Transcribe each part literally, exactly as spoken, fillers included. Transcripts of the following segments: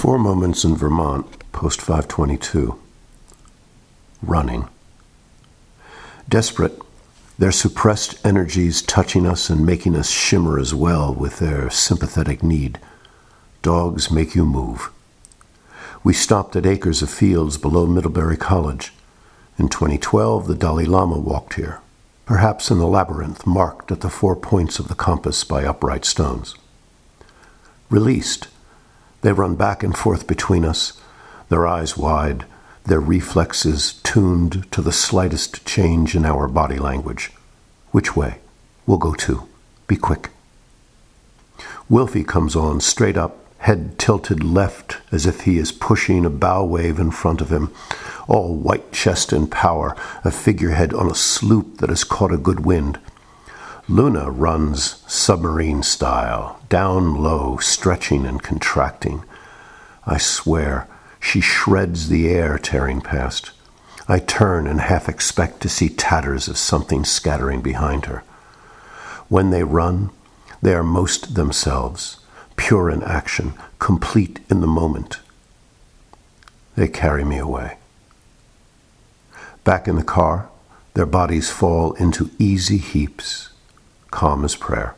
Four moments in Vermont, post five twenty-two. Running. Desperate, their suppressed energies touching us and making us shimmer as well with their sympathetic need. Dogs make you move. We stopped at acres of fields below Middlebury College. In twenty twelve, the Dalai Lama walked here, perhaps in the labyrinth marked at the four points of the compass by upright stones. Released, they run back and forth between us, their eyes wide, their reflexes tuned to the slightest change in our body language. Which way? We'll go too. Be quick. Wilfie comes on, straight up, head tilted left as if he is pushing a bow wave in front of him, all white chest and power, a figurehead on a sloop that has caught a good wind. Luna runs submarine style, down low, stretching and contracting. I swear, she shreds the air tearing past. I turn and half expect to see tatters of something scattering behind her. When they run, they are most themselves, pure in action, complete in the moment. They carry me away. Back in the car, their bodies fall into easy heaps, calm as prayer.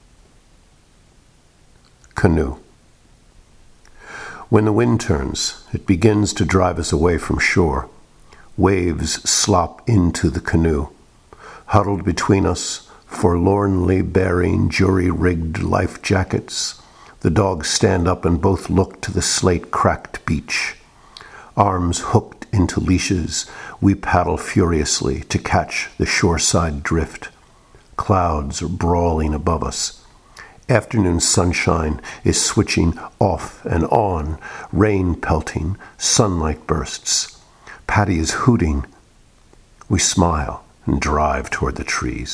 Canoe. When the wind turns, it begins to drive us away from shore. Waves slop into the canoe. Huddled between us, forlornly bearing jury-rigged life jackets, the dogs stand up and both look to the slate-cracked beach. Arms hooked into leashes, we paddle furiously to catch the shoreside drift. Clouds are brawling above us. Afternoon sunshine is switching off and on, rain pelting, sunlight bursts. Patty is hooting. We smile and drive toward the trees.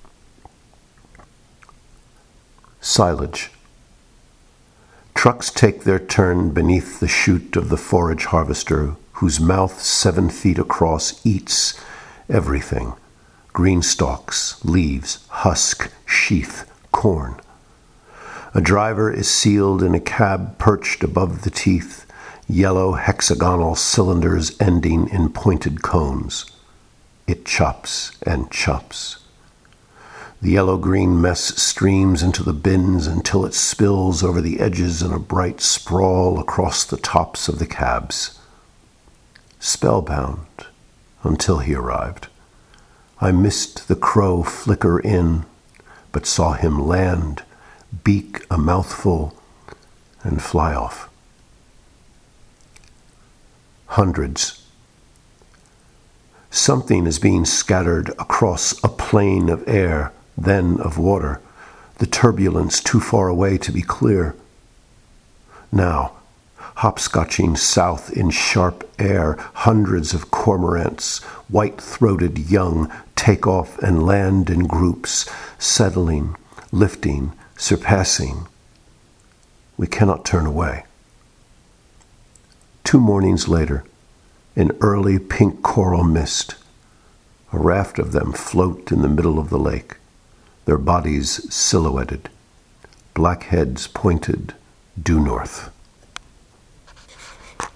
Silage. Trucks take their turn beneath the chute of the forage harvester, whose mouth seven feet across eats everything. Green stalks, leaves, husk, sheath, corn. A driver is sealed in a cab perched above the teeth, yellow hexagonal cylinders ending in pointed cones. It chops and chops. The yellow-green mess streams into the bins until it spills over the edges in a bright sprawl across the tops of the cabs. Spellbound until he arrived. I missed the crow flicker in, but saw him land, beak a mouthful, and fly off. Hundreds. Something is being scattered across a plain of air, then of water, the turbulence too far away to be clear. Now, hopscotching south in sharp air, hundreds of cormorants, white-throated young, take off and land in groups, settling, lifting, surpassing. We cannot turn away. Two mornings later, in early pink coral mist, a raft of them float in the middle of the lake, their bodies silhouetted, black heads pointed due north.